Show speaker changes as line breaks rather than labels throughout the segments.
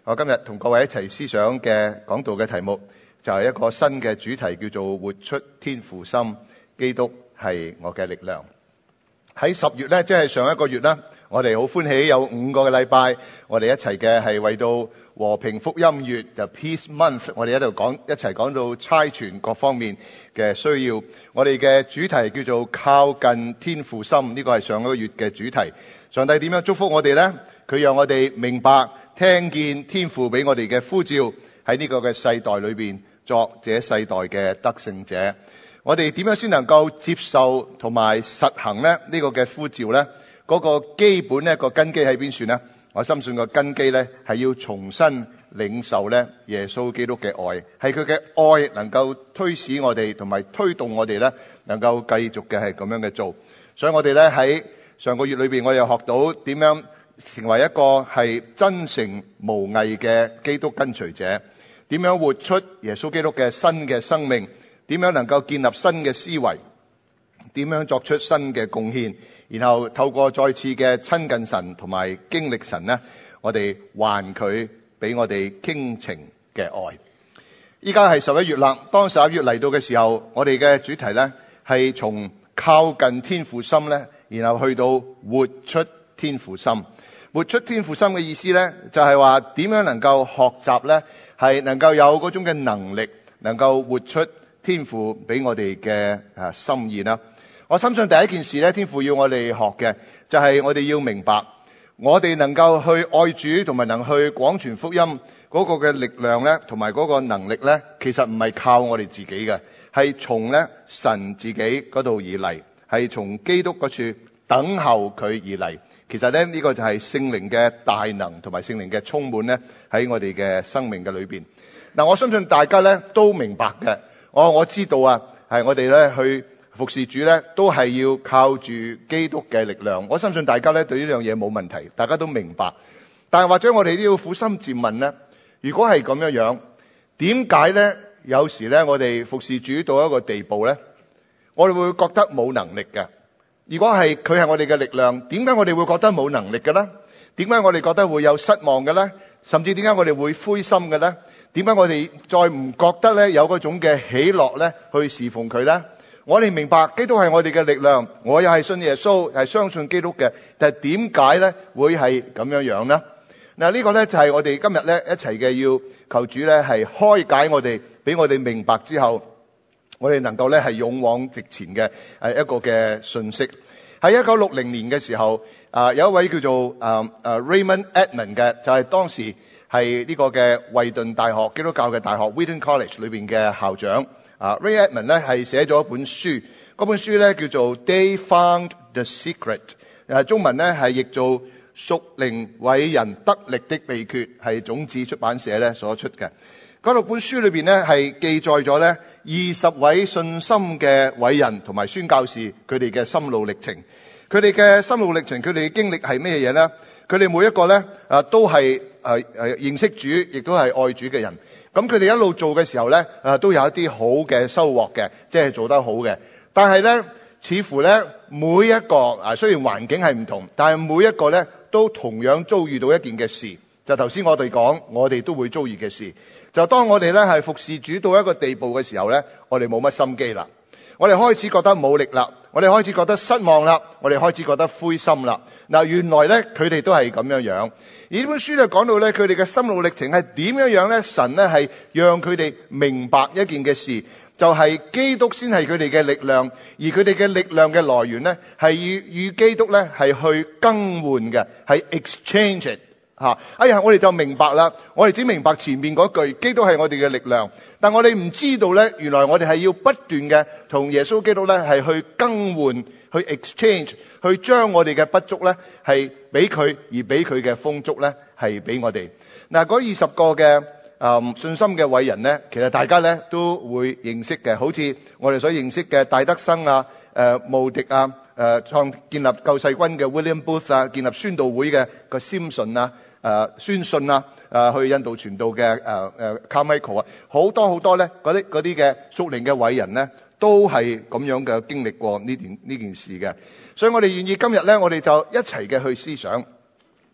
我今日同各位一齊思想嘅講道嘅題目就係一個新嘅主題，叫做活出天父心，基督係我嘅力量。喺10月咧，即係上一個月啦，我哋好歡喜有5個嘅禮拜，我哋一齊嘅係為到和平福音月就 Peace Month， 我哋喺度一齊講到差傳各方面嘅需要。我哋嘅主題叫做靠近天父心，呢個係上一個月嘅主題。上帝點樣祝福我哋呢？佢讓我哋明白聽見天父俾我哋嘅呼召，喺呢個嘅世代裏邊作這世代嘅得勝者。我哋點樣先能夠接受同埋實行呢？呢個嘅呼召呢？嗰個基本呢個根基喺邊處呢？我深信個根基呢係要重新領受呢耶穌基督嘅愛，係佢嘅愛能夠推使我哋同埋推動我哋呢能夠繼續嘅係咁樣嘅做。所以我哋呢喺上個月裏邊，我又學到點樣成為一個係真誠無偽嘅基督跟隨者，點樣活出耶穌基督嘅新嘅生命，點樣能夠建立新嘅思維，點樣作出新嘅貢獻，然後透過再次嘅親近神同埋經歷神呢，我哋還佢俾我哋傾情嘅愛。依家係11月啦，當11月嚟到嘅時候，我哋嘅主題呢係從靠近天父心呢，然後去到活出天父心。活出天父心嘅意思呢，就係話點樣能夠學習呢，係能夠有嗰種嘅能力，能夠活出天父俾我哋嘅心意啦。我相信第一件事呢，天父要我哋學嘅就係我哋要明白，我哋能夠去愛主同埋能去廣傳福音嗰個嘅力量呢，同埋嗰個能力呢，其實唔係靠我哋自己嘅，係從呢神自己嗰度而嚟，係從基督嗰處等候佢而嚟。其實呢，呢個就係聖靈嘅大能同埋聖靈嘅充滿呢，喺我哋嘅生命嘅裏邊。嗱，我相信大家呢都明白嘅。我知道啊，係我哋呢去服侍主呢，都係要靠住基督嘅力量。我相信大家呢對呢樣嘢冇問題，大家都明白。但係或者我哋都要苦心自問呢，如果係咁樣，點解呢有時呢我哋服侍主到一個地步呢，我哋會覺得冇能力嘅？如果係佢係我哋嘅力量，點解我哋會覺得冇能力嘅呢？點解我哋覺得會有失望嘅呢？甚至點解我哋會灰心嘅呢？點解我哋再唔覺得呢有嗰種嘅喜樂呢去侍奉佢呢？我哋明白基督係我哋嘅力量，我又係信耶穌，係相信基督嘅，但係點解呢會係咁樣呢？嗱，呢個呢就係我哋今日呢一齊嘅要求主呢係開解我哋，俾我哋明白之後，我哋能夠咧係勇往直前嘅一個嘅信息。喺1960年嘅時候，有一位叫做Raymond Edman 嘅，就係當時係呢個嘅惠頓大學基督教嘅大學 Wheaton College 裏邊嘅校長。Ray Edman 咧係寫咗一本書，嗰本書咧叫做 They Found the Secret， 中文咧係譯做屬靈偉人得力的秘訣，係種子出版社咧所出嘅。嗰度本書裏邊咧係記載咗咧20位信心嘅偉人同埋宣教士佢哋嘅心路歷程。佢哋嘅心路歷程，佢哋嘅經歷係咩嘢咧？佢哋每一個咧都係認識主，亦都係愛主嘅人。咁佢哋一路做嘅時候咧都有一啲好嘅收穫嘅，即係做得好嘅。但係咧似乎咧每一個雖然環境係唔同，但係每一個咧都同樣遭遇到一件嘅事。就頭先我哋講，我哋都會遭遇嘅事。就當我哋咧係服侍主到一個地步嘅時候咧，我哋冇乜心機啦，我哋開始覺得冇力啦，我哋開始覺得失望啦，我哋開始覺得灰心啦。嗱，原來咧佢哋都係咁樣。而呢本書就講到咧佢哋嘅心路歷程係點樣咧？神咧係讓佢哋明白一件嘅事，就係基督先係佢哋嘅力量，而佢哋嘅力量嘅來源咧係與基督咧係去更換嘅，係 exchange it。我哋就明白啦，我哋只明白前面嗰句基督係我哋嘅力量，但我哋唔知道咧，原來我哋係要不斷嘅同耶穌基督咧係去更換，去 exchange， 去將我哋嘅不足咧係俾佢，而俾佢嘅豐足咧係俾我哋。嗱，嗰20個嘅信心嘅偉人咧，其實大家咧都會認識嘅，好似我哋所認識嘅戴德生啊、慕迪啊、建立救世軍嘅 William Booth 啊、建立宣道會嘅個 Simpson 啊、宣信啊、去印度傳道嘅Carmichael 啊，好多咧嗰啲嘅屬靈嘅偉人咧，都係咁樣嘅經歷過呢件事嘅。所以我哋願意今日咧，我哋就一齊嘅去思想，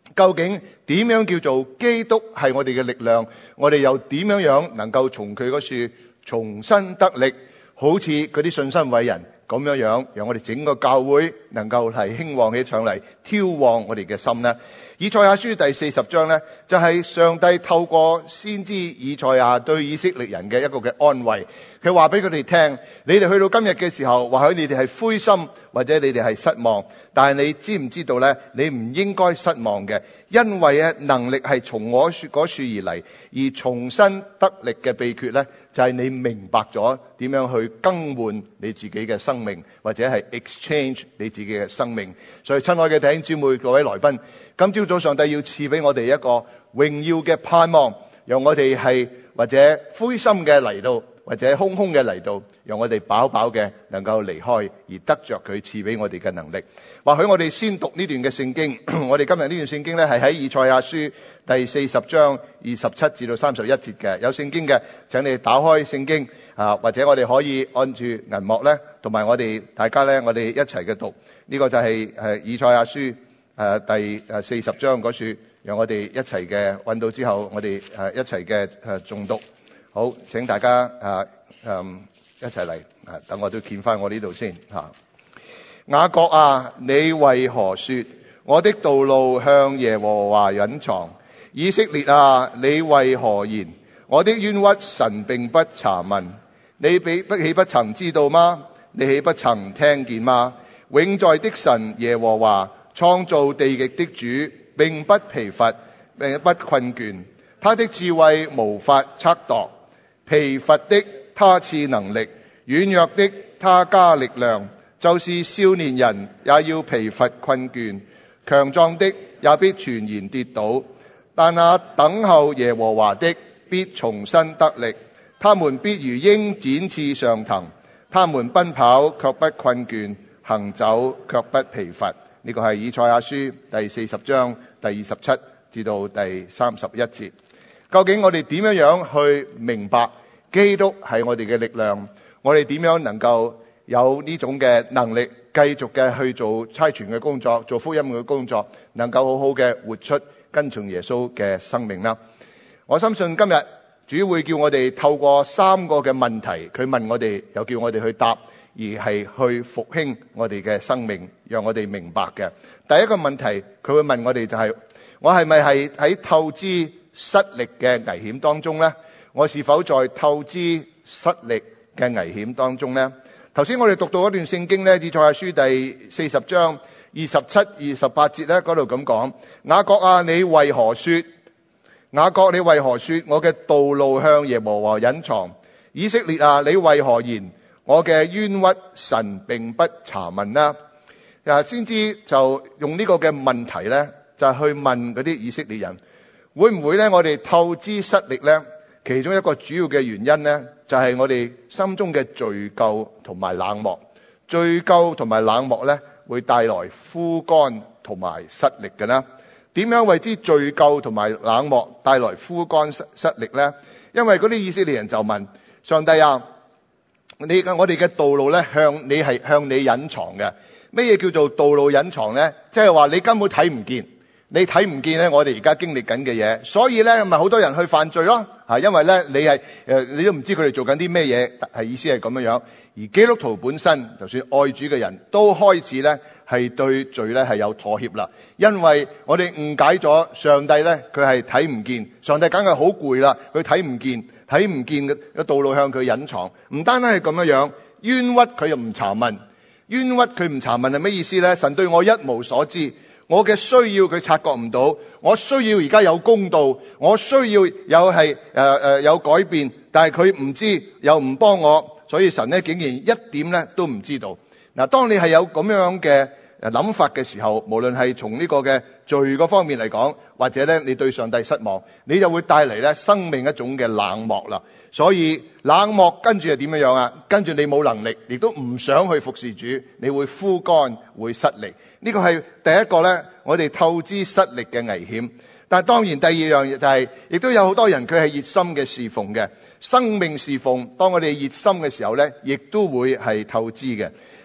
究竟點樣叫做基督係我哋嘅力量？我哋又點樣能夠從佢嗰處重新得力？好似嗰啲信心偉人咁樣，讓我哋整個教會能夠係興旺起上嚟，挑旺我哋嘅心呢？以賽亞書第40章呢，就係上帝透過先知以賽亞對以色列人嘅一個嘅安慰。佢話俾佢哋聽，你哋去到今日嘅時候，或許你哋係灰心，或者你哋係失望，但係你知唔知道呢？你唔應該失望嘅，因為能力係從我嗰處而嚟，而重新得力嘅秘訣呢，就係你明白咗點樣去更換你自己嘅生命，或者係 exchange 你自己嘅生命。所以親愛嘅弟兄姊妹、各位來賓，今朝早上帝要賜俾我哋一個榮耀嘅盼望，讓我哋係或者灰心嘅嚟到，或者空空嘅嚟到，讓我哋飽飽嘅能夠離開，而得着佢賜俾我哋嘅能力。或許我哋先讀呢段嘅聖經，我哋今日呢段聖經呢，係喺以賽亞書第40章27至到31節嘅。有聖經嘅請你打開聖經或者我哋可以按住銀幕呢，同埋我哋大家呢，我哋一齊嘅讀。呢個就係以賽亞書第40章嗰處，讓我哋一齊嘅揾到之後，我哋一齊嘅誦讀。好，請大家一齊嚟，等我都見翻我呢度先吓。雅各啊，你為何說我的道路向耶和華隱藏？以色列啊，你為何言我的冤屈神並不查問？你豈不曾知道嗎？你豈不曾聽見嗎？永在的神耶和華，創造地極的主，並不疲乏，並不困倦。他的智慧無法測度，疲乏的他賜能力，軟弱的他加力量。就是少年人也要疲乏困倦，強壯的也必全然跌倒。但那等候耶和華的必重新得力，他們必如鷹展翅上騰，他們奔跑卻不困倦，行走卻不疲乏。呢個係以賽亞書第40章第27至到第31節。究竟我哋點樣去明白基督係我哋嘅力量？我哋點樣能夠有呢種嘅能力，繼續嘅去做差傳嘅工作，做福音嘅工作，能夠好好嘅活出跟從耶穌嘅生命啦。我相信今日主會叫我哋透過3個嘅問題，佢問我哋，又叫我哋去答，而係去復興我哋嘅生命，讓我哋明白嘅。第一個問題，佢會問我哋就係，我係咪係喺透支失力嘅危險當中呢？我是否在透支失力嘅危險當中呢？頭先我哋讀到一段聖經呢，以賽亞書第40章27、28節呢，嗰度咁講：雅各啊，你為何說？雅各，你為何說我嘅道路向耶和華隱藏？以色列啊，你為何言我嘅冤屈神並不查問呢？先知就用呢個嘅問題呢，就係去問嗰啲以色列人，會唔會呢？我哋透支失力呢？其中一個主要嘅原因呢，就係我哋心中嘅罪疚同埋冷漠。罪疚同埋冷漠呢，會帶來枯乾同埋失力嘅啦。點樣為之罪疚同埋冷漠帶來枯乾失力呢？因為嗰啲以色列人就問上帝啊，我哋嘅道路呢，向你隱藏嘅。咩嘢叫做道路隱藏呢？即係話你根本睇唔見。你睇唔見咧，我哋而家經歷緊嘅嘢，所以咧咪好多人去犯罪咯，因為咧你都唔知佢哋做緊啲咩嘢，係意思係咁樣。而基督徒本身，就算愛主嘅人都開始咧係對罪咧係有妥協啦，因為我哋誤解咗上帝咧，佢係睇唔見，上帝梗係好攰啦，佢睇唔見嘅道路向佢隱藏。唔單單係咁樣，冤屈佢又唔查問，冤屈佢唔查問係咩意思咧？神對我一無所知。我嘅需要佢察覺唔到，我需要而家有公道，我需要有改變，但係佢唔知又唔幫我，所以神咧竟然一點咧都唔知道。嗱，當你係有咁樣嘅諗法嘅時候，無論係從呢個嘅罪嗰方面嚟講，或者咧你對上帝失望，你就會帶嚟咧生命一種嘅冷漠啦。所以冷漠跟住係點樣啊？跟住你冇能力，亦都唔想去服侍主，你會枯乾，會失力。呢個係第一個咧，我哋透支失力嘅危險。但係當然第二樣嘢就係，亦都有好多人佢係熱心嘅侍奉嘅，生命侍奉。當我哋熱心嘅時候咧，亦都會係透支嘅。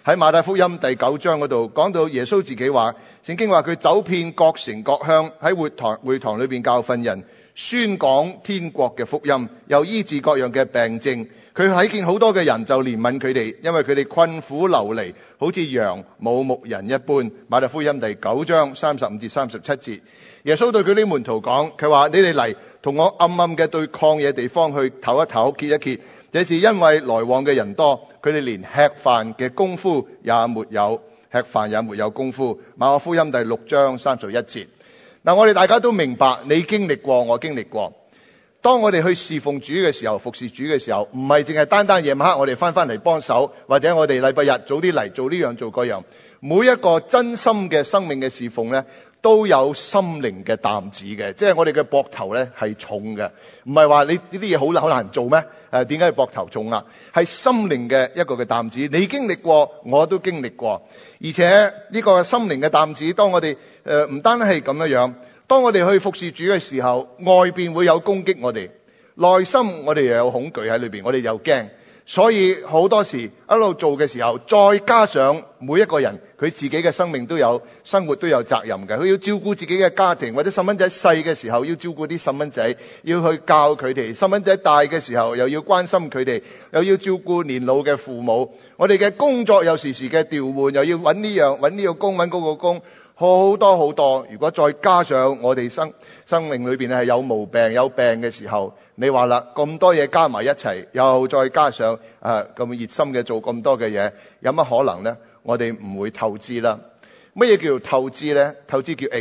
喺馬太福音第9章嗰度講到耶穌自己話，聖經話佢走遍各城各鄉，喺會堂裏邊教訓人，宣講天國嘅福音，又醫治各樣嘅病症。佢睇見好多嘅人就憐憫佢哋，因為佢哋困苦流離，好似羊冇牧人一般。馬太福音第9章35至37節，耶穌對佢啲門徒講，佢話你哋嚟同我暗暗嘅對曠野地方去唞一唞，歇一歇。這是因為來往嘅人多，佢哋連吃飯嘅功夫也沒有，吃飯也沒有功夫。馬可福音第6章31節。嗱，我哋大家都明白，你經歷過，我經歷過。當我哋去侍奉主嘅時候，服侍主嘅時候，唔係淨係單單夜晚黑我哋翻嚟幫手，或者我哋禮拜日早啲嚟做呢樣做嗰樣。每一個真心嘅生命嘅侍奉呢，都有心靈嘅擔子嘅，即係我哋嘅膊頭呢係重嘅，唔係話你呢啲嘢好難做咩？點解膊頭重啦？係心靈嘅一個嘅擔子，你經歷過，我都經歷過，而且呢個心靈嘅擔子，當我哋唔單係咁樣。當我哋去服侍主嘅時候，外邊會有攻擊我哋，內心我哋又有恐懼喺裏邊，我哋又驚，所以好多時一路做嘅時候，再加上每一個人佢自己嘅生命都有生活都有責任嘅，佢要照顧自己嘅家庭，或者細蚊仔細嘅時候要照顧啲細蚊仔，要去教佢哋；細蚊仔大嘅時候又要關心佢哋，又要照顧年老嘅父母。我哋嘅工作有時嘅調換，又要揾呢樣揾呢個工，揾嗰個工。好多好多，如果再加上我哋生命裏邊係有毛病有病嘅時候，你話啦，咁多嘢加埋一齊，又再加上咁熱心嘅做咁多嘅嘢，有乜可能呢？我哋唔會透支啦。乜嘢叫做透支呢？透支叫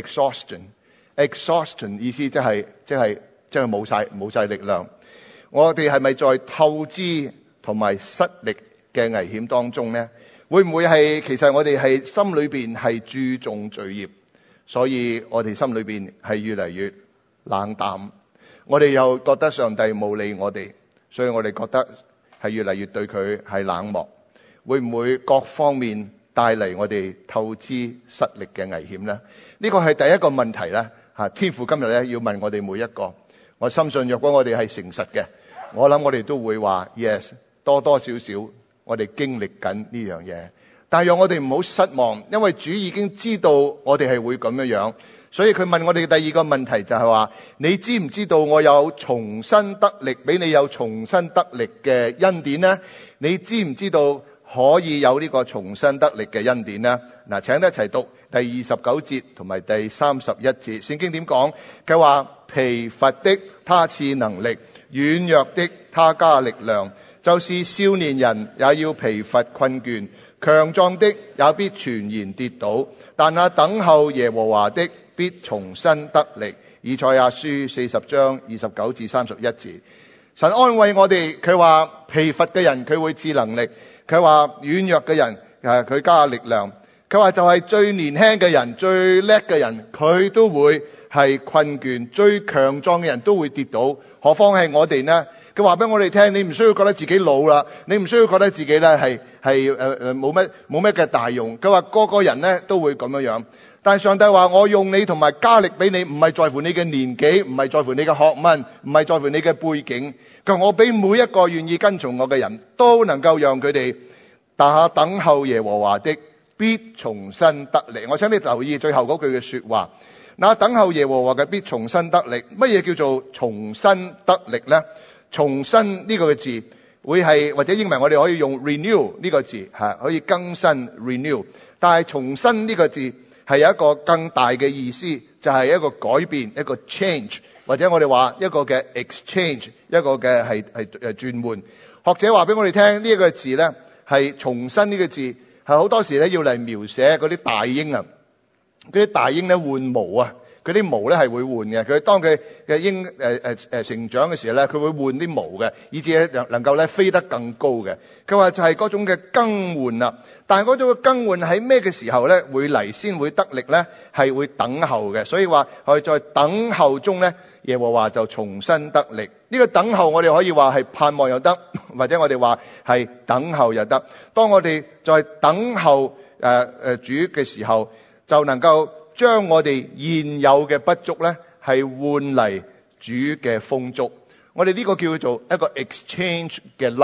exhaustion。exhaustion 意思即係冇晒力量。我哋係咪在透支同埋失力嘅危險當中呢？會唔會係其實我哋係心裏邊係注重罪孽，所以我哋心裏邊係越嚟越冷淡，我哋又覺得上帝冇理我哋，所以我哋覺得係越嚟越對佢係冷漠。會唔會各方面帶嚟我哋透支失力嘅危險呢？呢個係第一個問題咧。天父今日咧要問我哋每一個，我深信若果我哋係誠實嘅，我諗我哋都會話 yes， 多多少少。我哋經歷緊呢樣嘢，但係讓我哋唔好失望，因為主已經知道我哋係會咁樣，所以佢問我哋第二個問題就係話：你知唔知道我有重新得力，俾你有重新得力嘅恩典呢？你知唔知道可以有呢個重新得力嘅恩典呢？嗱，請一齊讀第29節同埋第31節，聖經點講？佢話：疲乏的他賜能力，軟弱的他加力量。就是少年人也要疲乏困倦，強壯的也必全然跌倒，但那等候耶和華的必重新得力。以賽亞書40章29至31節，神安慰我哋，佢話疲乏嘅人佢會賜能力，佢話軟弱嘅人佢加力量，佢話就係最年輕嘅人最叻嘅人佢都會係困倦，最強壯嘅人都會跌倒，何況係我哋呢？佢話俾我哋聽，你唔需要覺得自己老啦，你唔需要覺得自己咧係冇咩嘅大用。佢話個個人咧都會咁樣，但係上帝話我用你同埋加力俾你，唔係在乎你嘅年紀，唔係在乎你嘅學問，唔係在乎你嘅背景。佢話我俾每一個願意跟從我嘅人都能夠讓佢哋等候耶和華的必重新得力。我請你留意最後嗰句嘅說話，那等候耶和華嘅必重新得力。乜嘢叫做重新得力呢？重新呢個字會係，或者英文我哋可以用 renew 呢個字，可以更新 renew。但係重新呢個字係有一個更大嘅意思，就係一個改變，一個 change， 或者我哋話一個嘅 exchange， 一個嘅係轉換。學者話俾我哋聽，呢一個字咧係重新呢個字係好多時咧要嚟描寫嗰啲大鷹啊，嗰啲大鷹咧換毛啊。佢啲毛咧係會換嘅，佢當佢嘅鷹成長嘅時候咧，佢會換啲毛嘅，以至能夠咧飛得更高嘅。佢話就係嗰種嘅更換啦。但係嗰種嘅更換喺咩嘅時候咧會嚟先會得力咧？係會等候嘅。所以話我哋在等候中咧，耶和華就重新得力。呢個等候我哋可以話係盼望又得，或者我哋話係等候又得。當我哋在等候主嘅時候，就能夠將我哋現有嘅不足咧，係換嚟主嘅豐足。我哋呢個叫做一個 exchange 嘅 life，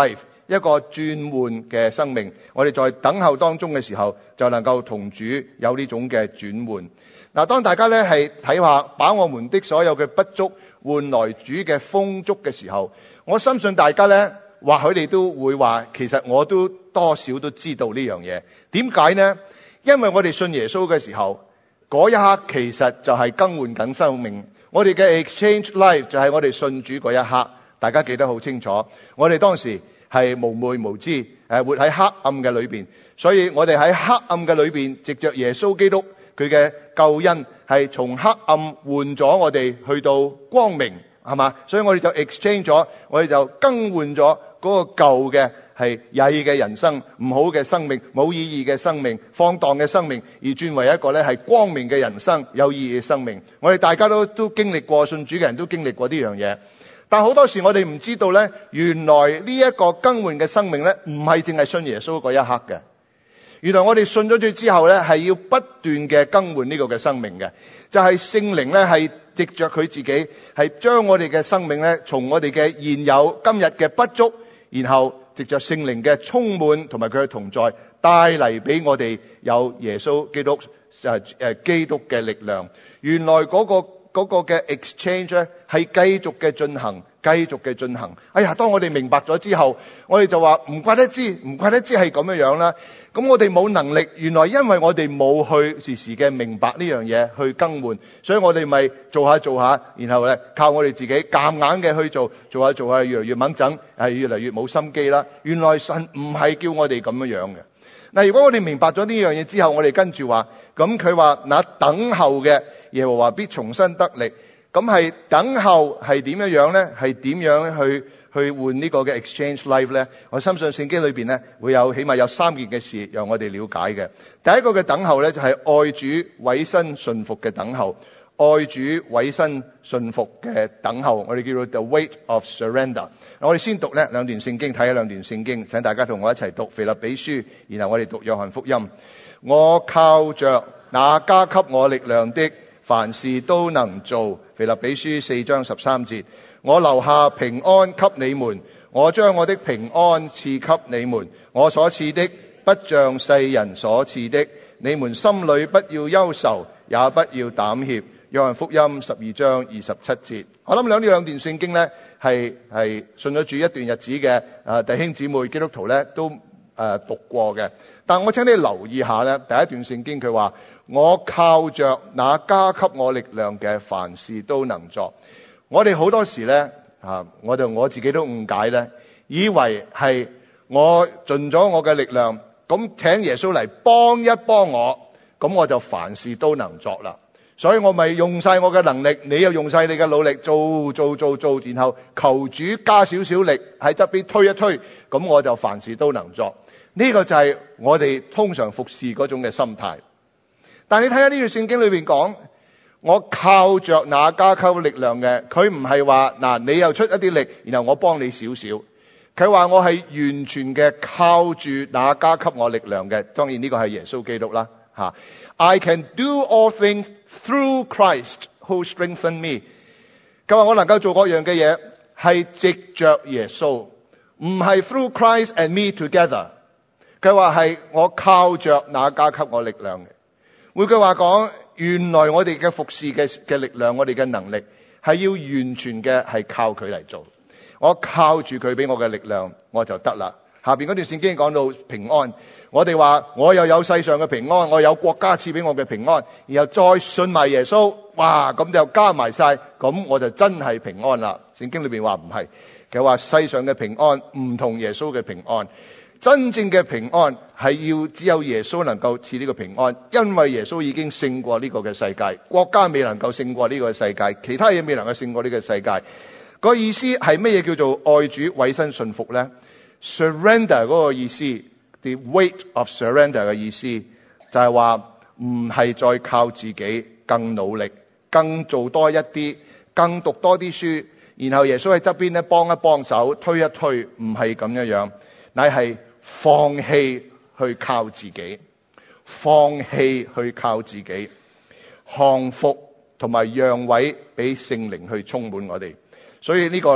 一個轉換嘅生命。我哋在等候當中嘅時候，就能夠同主有呢種嘅轉換。嗱，當大家咧係睇下把我們的所有嘅不足換來主嘅豐足嘅時候，我深信大家咧，或許你都會話，其實我都多少都知道呢樣嘢。點解呢？因為我哋信耶穌嘅時候，嗰一刻其實就係更換緊生命。我哋嘅 exchange life 就係我哋信主嗰一刻。大家記得好清楚，我哋當時係無昧無知，活喺黑暗嘅裏邊，所以我哋喺黑暗嘅裏邊，藉着耶穌基督佢嘅救恩，係從黑暗換咗我哋去到光明，係嘛？所以我哋就 exchange 咗，我哋就更換咗嗰個舊嘅係曳嘅人生，唔好嘅生命，冇意義嘅生命，放蕩嘅生命，而轉為一個咧係光明嘅人生，有意義嘅生命。我哋大家都經歷過，信主嘅人都經歷過呢樣嘢。但好多時我哋唔知道咧，原來呢一個更換嘅生命咧，唔係淨係信耶穌嗰一刻嘅。原來我哋信咗主之後咧，係要不斷嘅更換呢個嘅生命嘅，就係聖靈咧係藉着佢自己，係將我哋嘅生命咧，從我哋嘅現有今日嘅不足，然後藉着聖靈嘅充滿同埋佢嘅同在，帶嚟俾我哋有耶穌基督基督嘅力量。原來嗰個嘅 exchange 咧係繼續嘅進行，繼續嘅進行。哎呀，當我哋明白咗之後，我哋就話唔怪得知係咁樣啦。咁我哋冇能力，原來因為我哋冇去時時嘅明白呢樣嘢去更換，所以我哋咪做下，然後咧靠我哋自己夾硬嘅去做下，越嚟越猛整，係越嚟越冇心機啦。原來神唔係叫我哋咁樣嘅。嗱，如果我哋明白咗呢樣嘢之後，我哋跟住話，咁佢話那等候嘅耶和華必重新得力。咁係等候係點樣呢？係點樣去換呢個嘅 exchange life呢？我相信聖經裏邊呢會有起碼有3件嘅事讓我哋了解嘅。第一個嘅等候呢，就係愛主委身順服嘅等候，愛主委身順服嘅等候，我哋叫做 the wait of surrender。我哋先讀呢2段聖經，睇下2段聖經，請大家同我一齊讀腓立比書，然後我哋讀約翰福音。我靠着那加給我力量的，凡事都能做。腓立比書4章13節。我留下平安給你們，我將我的平安賜給你們，我所賜的不像世人所賜的。你們心裏不要憂愁，也不要膽怯。約翰福音12章27節。我諗兩段聖經呢係信咗主一段日子嘅弟兄姊妹基督徒呢都讀過嘅。但我請你留意下呢，第一段聖經佢話，我靠着那加給我力量嘅，凡事都能作。我哋好多時呢，我自己都誤解呢，以為係我盡咗我嘅力量，咁請耶穌嚟幫一幫我，咁我就凡事都能作啦。所以我咪用晒我嘅能力，你又用晒你嘅努力做，然後求主加少少力喺側邊推一推，咁我就凡事都能作。呢個就係我哋通常服侍嗰種嘅心態。但你睇下呢段聖經裏邊講，我靠着那加給力量嘅，佢唔係話嗱你又出一啲力，然後我幫你少少。佢話我係完全嘅靠住那加給我力量嘅，當然呢個係耶穌基督啦。I can do all things through Christ who strengthen me。佢話我能夠做各樣嘅嘢，係藉着耶穌，唔係 through Christ and me together。佢話係我靠着那加給我力量嘅。換句話講，原來我哋嘅服侍嘅力量，我哋嘅能力係要完全嘅係靠佢嚟做。我靠住佢俾我嘅力量，我就得啦。下邊嗰段聖經講到平安，我哋話我又有世上嘅平安，我有國家賜俾我嘅平安，然後再信埋耶穌，哇，咁就加埋晒，咁我就真係平安啦。聖經裏邊話唔係，佢話世上嘅平安唔同耶穌嘅平安。真正嘅平安係只有耶穌能夠賜呢個平安，因為耶穌已經勝過呢個嘅世界，國家未能夠勝過呢個世界，其他嘢未能夠勝過呢個世界。個意思係乜嘢叫做愛主委身順服呢？ Surrender 嗰個意思， The weight of surrender 嘅意思就係話唔係再靠自己更努力，更做多一啲，更讀多啲書，然後耶穌喺側邊咧幫一幫手，推一推，唔係咁樣，乃係放棄去靠自己，放棄去靠自己，降服同埋讓位俾聖靈去充滿我哋。所以呢個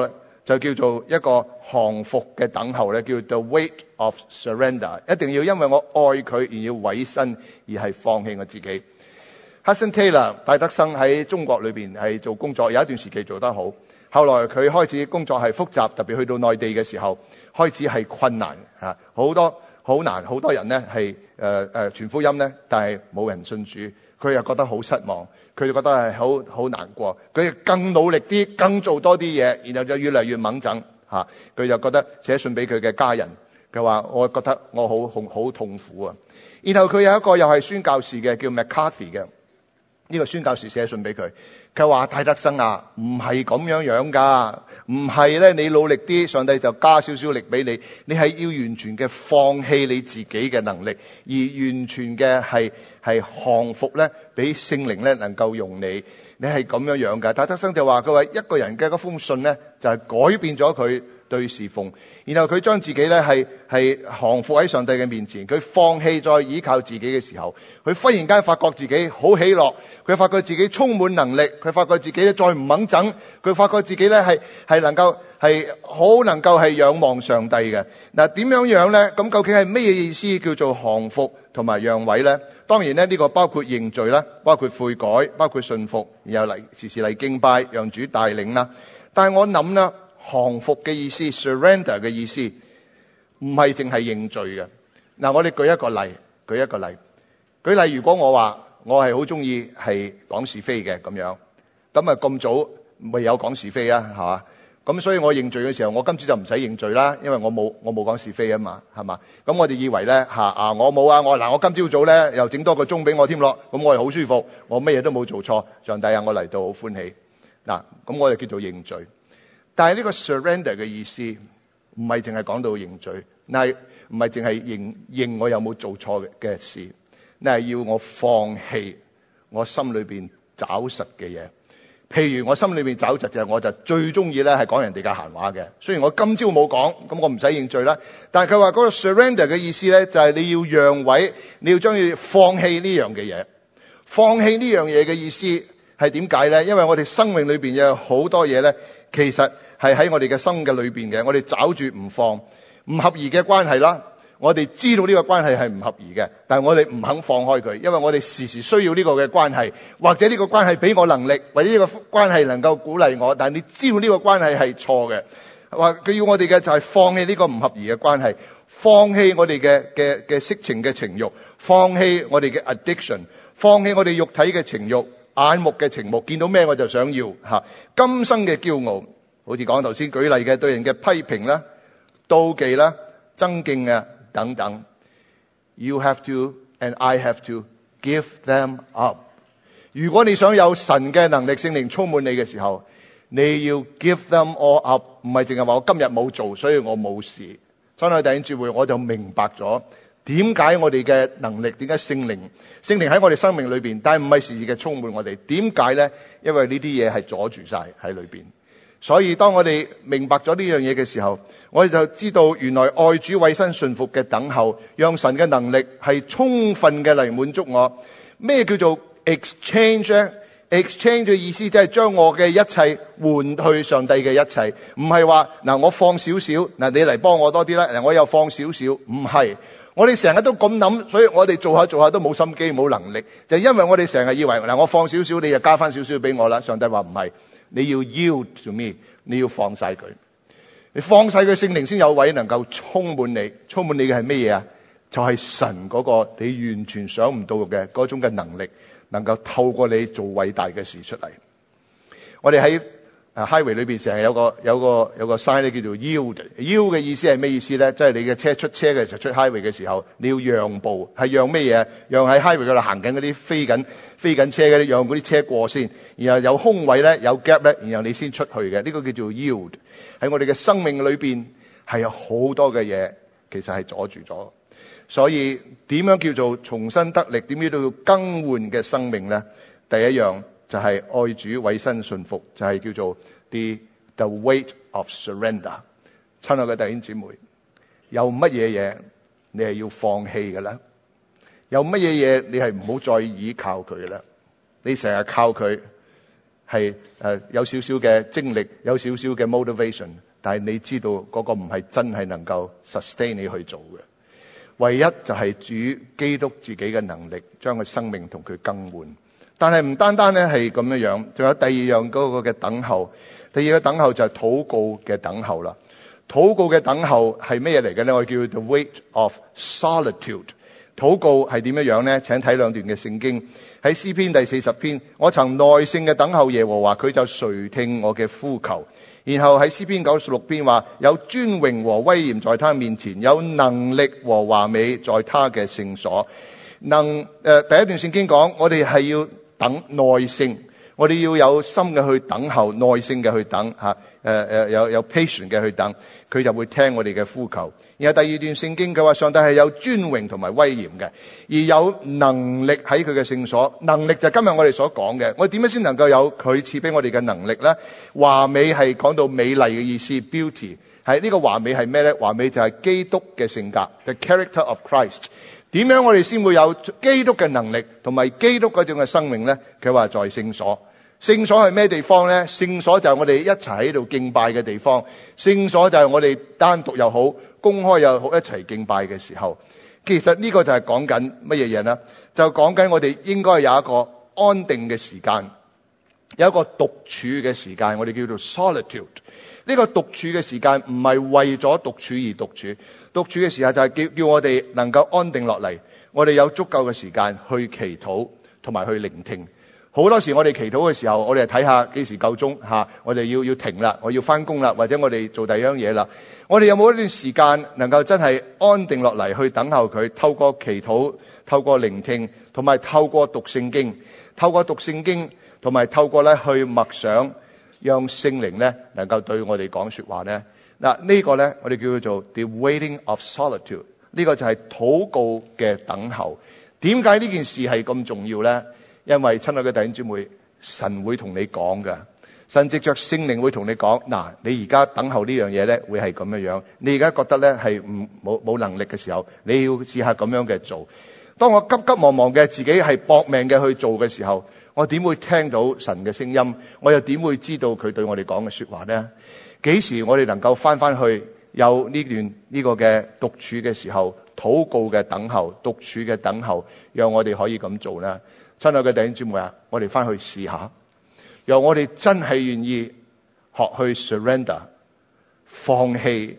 就叫做一個降服嘅等候咧，叫 The Weight of Surrender。一定要因為我愛佢而要委身，而係放棄我自己。Hudson Taylor 戴德生喺中國裏邊係做工作，有一段時期做得好。後來佢開始工作係複雜，特別去到內地嘅時候，開始係困難嚇，好難，好多人呢係傳福音呢，但係冇人信主，佢又覺得好失望，佢就覺得係好難過，佢就更努力啲，更做多啲嘢，然後就越嚟越猛整嚇，佢就覺得寫信俾佢嘅家人，佢話我覺得我好痛苦啊。然後佢有一個又係宣教士嘅叫 McCarthy 嘅。呢個宣教士寫信俾佢，佢話戴德生啊，唔係咁樣噶，唔係咧，你努力啲，上帝就加少少力俾你，你係要完全嘅放棄你自己嘅能力，而完全嘅係降服咧，俾聖靈咧能夠用你，你係咁樣噶。戴德生就話佢話一個人嘅嗰封信咧，就係改變咗佢對侍奉，然後佢將自己咧係降服喺上帝嘅面前，佢放棄再依靠自己嘅時候，佢忽然間發覺自己好喜樂，佢發覺自己充滿能力，佢發覺自己咧再唔猛整，佢發覺自己咧係能夠好能夠係仰望上帝嘅。嗱，點樣咧？咁究竟係咩意思叫做降服同埋讓位咧？當然咧，呢個包括認罪啦，包括悔改，包括信服，然後時時嚟敬拜，讓主帶領啦。但係我諗啦，降服嘅意思 ，surrender 嘅意思，唔係淨係認罪嘅。嗱，我哋舉一個例。舉例，如果我話我係好中意係講是非嘅咁樣，咁啊咁早未有講是非啊，係嘛？咁所以我認罪嘅時候，我今次就唔使認罪啦，因為我冇講是非啊嘛，係嘛？咁我哋以為咧我冇啊，我今朝早咧又整多個鐘俾我添咯，咁我係好舒服，我乜嘢都冇做錯，上帝啊，我嚟到好歡喜。嗱，咁我哋叫做認罪。但係呢個 surrender 嘅意思唔係淨係講到認罪，嗱，唔係淨係認我有冇做錯嘅事，嗱，係要我放棄我心裏邊找實嘅嘢。譬如我心裏邊找實就係我就最中意咧係講人哋嘅閒話嘅，雖然我今朝冇講，咁我唔使認罪啦。但係佢話嗰個 surrender 嘅意思咧就係你要讓位，你要將要放棄呢樣嘅嘢。放棄呢樣嘢嘅意思係點解咧？因為我哋生命裏邊有好多嘢咧，其實係喺我哋嘅心嘅裏邊嘅，我哋找住唔放，唔合宜嘅關係啦。我哋知道呢個關係係唔合宜嘅，但係我哋唔肯放開佢，因為我哋時時需要呢個嘅關係，或者呢個關係俾我能力，或者呢個關係能夠鼓勵我。但係你知道呢個關係係錯嘅，話佢要我哋嘅就係放棄呢個唔合宜嘅關係，放棄我哋嘅色情嘅情慾，放棄我哋嘅 addiction， 放棄我哋肉體嘅情慾、眼目嘅情慾，見到咩我就想要吓，今生嘅驕傲，好似講頭先舉例嘅對人嘅批評啦、妒忌啦、爭競啊等等。You have to and I have to give them up。如果你想有神嘅能力、聖靈充滿你嘅時候，你要 give them all up， 唔係淨係話我今日冇做，所以我冇事。親愛弟兄姊妹，我就明白咗點解我哋嘅能力，點解聖靈喺我哋生命裏邊，但係唔係時時嘅充滿我哋。點解咧？因為呢啲嘢係阻住晒喺裏邊。所以當我哋明白咗呢樣嘢嘅時候，我哋就知道原來愛主委身順服嘅等候，讓神嘅能力係充分嘅嚟滿足我。咩叫做 exchange 咧？exchange 嘅意思即係將我嘅一切換去上帝嘅一切，唔係話嗱我放少少，嗱你嚟幫我多啲啦，嗱我又放少少，唔係。我哋成日都咁諗，所以我哋做下都冇心機冇能力，就因為我哋成日以為嗱我放少少，你就加翻少少俾我啦。上帝話唔係，你要 yield to me， 你要放晒佢，你放晒佢，聖靈先有位能夠充滿你。充滿你嘅係咩嘢啊？就係神嗰個你完全想唔到嘅嗰種嘅能力，能夠透過你做偉大嘅事出嚟。我哋喺highway 裏邊成日有個 sign 咧，叫做 yield。yield 嘅意思係咩意思咧？即係你嘅車出車嘅時候，出 highway 嘅時候，你要讓步，係讓咩嘢？讓喺 highway 嗰度行緊嗰啲飛緊車嗰啲，讓嗰啲車過先，然後有空位咧，有 gap 咧，然後你先出去嘅。呢個叫做 yield。喺我哋嘅生命裏邊係有好多嘅嘢，其實係阻住咗。所以點樣叫做重新得力？點樣都要更換嘅生命咧？第一樣就係愛主委身順服，就係叫做 the weight of surrender。親愛嘅弟兄姊妹，有乜嘢嘢你係要放棄嘅咧？有乜嘢嘢你係唔好再依靠佢嘅咧？你成日靠佢， 係有少少嘅精力，有少少嘅 motivation， 但係你知道嗰個唔係真係能夠 sustain 你去做嘅。唯一就係主基督自己嘅能力，將佢生命同佢更換。但係唔單單咧係咁樣樣，仲有第二樣嗰個嘅等候。第二個等候就係禱告嘅等候啦。禱告嘅等候係咩嘢嚟嘅咧？我叫 the wait of solitude。禱告係點樣樣咧？請睇兩段嘅聖經。喺詩篇第40篇，我曾耐性嘅等候耶和華，佢就垂聽我嘅呼求。然後喺詩篇96篇話，有尊榮和威嚴在他面前，有能力和華美在他嘅聖所。第一段聖經講，我哋係要等耐性，我哋要有心嘅去等候，耐性嘅去等吓，有 patient 嘅去等，佢就會聽我哋嘅呼求。然後第二段聖經佢話，上帝係有尊榮同埋威嚴嘅，而有能力喺佢嘅聖所。能力就係今日我哋所講嘅，我哋點樣先能夠有佢賜俾我哋嘅能力呢？華美係講到美麗嘅意思 ，beauty 係呢個華美係咩呢？華美就係基督嘅性格 ，the character of Christ。點樣我哋先會有基督嘅能力同埋基督嗰種嘅生命呢？佢話在聖所。聖所係咩地方呢？聖所就係我哋一齊喺度敬拜嘅地方。聖所就係我哋單獨又好，公開又好，一齊敬拜嘅時候。其實呢個就係講緊乜嘢嘢呢？就講緊我哋應該有一個安定嘅時間，有一個獨處嘅時間，我哋叫做 solitude。呢個獨處嘅時間唔係為咗獨處而獨處，獨處嘅時間就係叫我哋能夠安定落嚟，我哋有足夠嘅時間去祈禱同埋去聆聽。好多時我哋祈禱嘅時候，我哋睇下幾時夠鐘吓，我哋要停啦，我要翻工啦，或者我哋做第二樣嘢啦。我哋有冇一段時間能夠真係安定落嚟去等候佢？透過祈禱，透過聆聽，同埋透過讀聖經，透過讀聖經，同埋透過咧去默想，讓聖靈咧能夠對我哋講說話咧。嗱，呢個咧我哋叫做 the waiting of solitude。呢個就係禱告嘅等候。點解呢件事係咁重要咧？因為親愛嘅弟兄姊妹，神會同你講㗎，神藉着聖靈會同你講。嗱，你而家等候呢樣嘢咧，會係咁樣樣。你而家覺得咧係冇能力嘅時候，你要試下咁樣嘅做。當我急急忙忙嘅自己係搏命嘅去做嘅時候，我點會聽到神嘅聲音？我又點會知道佢對我哋講嘅說話呢？幾時我哋能夠翻去有呢個嘅獨處嘅時候，禱告嘅等候，獨處嘅等候，讓我哋可以咁做呢？親愛嘅弟兄姊妹啊，我哋翻去試下，讓我哋真係願意學去 surrender， 放棄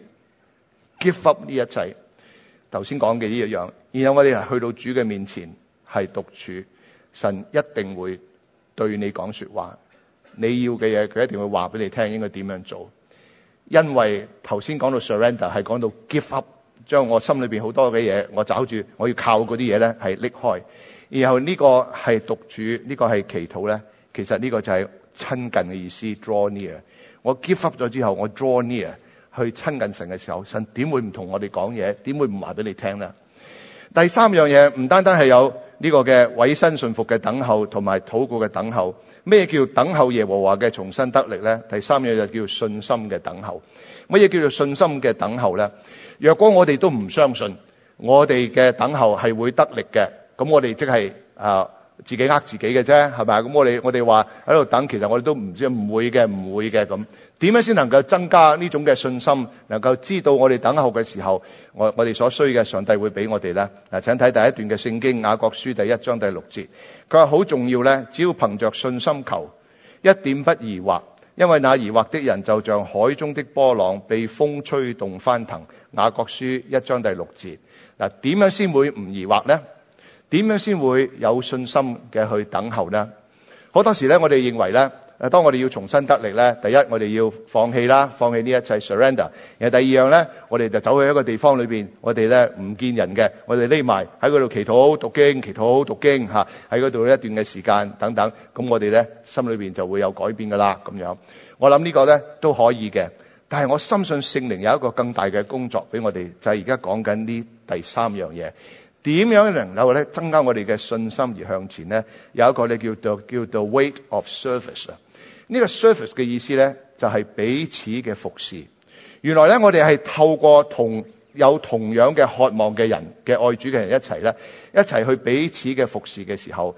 give up 呢一切。頭先講嘅呢一樣，然後我哋係去到主嘅面前係獨處，神一定會對你講說話，你要嘅嘢佢一定會話俾你聽應該點樣做。因為頭先講到 surrender 係講到 give up， 將我心裏邊好多嘅嘢我找住，我要靠嗰啲嘢咧係拎開。然後呢個係獨處，呢個係祈禱咧，其實呢個就係親近嘅意思 draw near。我 give up 咗之後，我 draw near 去親近神嘅時候，神點會唔同我哋講嘢？點會唔話俾你聽呢？第三樣嘢唔單單係有呢個嘅委身順服嘅等候，同埋禱告嘅等候。咩叫等候耶和華嘅重新得力呢？第三樣就叫信心嘅等候。乜嘢叫做信心嘅等候呢？若果我哋都唔相信我哋嘅等候係會得力嘅，咁我哋即係自己呃自己嘅啫，係咪？咁我哋話喺度等，其實我哋都唔知，唔會嘅咁。點樣先能夠增加呢種嘅信心，能夠知道我哋等候嘅時候，我哋所需嘅上帝會俾我哋咧？嗱，請睇第一段嘅聖經雅各書第1章第6節，佢話好重要咧，只要憑着信心求，一點不疑惑，因為那疑惑的人就像海中的波浪，被風吹動翻騰。雅各書1章第6節。嗱，點樣先會唔疑惑呢？點樣先會有信心嘅去等候呢？好多時咧，我哋認為咧，當我哋要重新得力咧，第一我哋要放棄呢一切 surrender。然後第二樣咧，我哋就走去一個地方裏邊，我哋咧唔見人嘅，我哋匿埋喺嗰度祈禱讀經，祈禱讀經吓，喺嗰度一段嘅時間等等，咁我哋咧心裏邊就會有改變噶啦咁樣。我諗呢個咧都可以嘅，但係我深信聖靈有一個更大嘅工作俾我哋，就係而家講緊呢第三樣嘢。點樣能夠咧增加我哋嘅信心而向前呢？有一個咧叫做 weight of service 啊。呢個 service 嘅意思咧就係彼此嘅服侍。原來咧我哋係透過有同樣嘅渴望嘅人嘅愛主嘅人一齊去彼此嘅服侍嘅時候，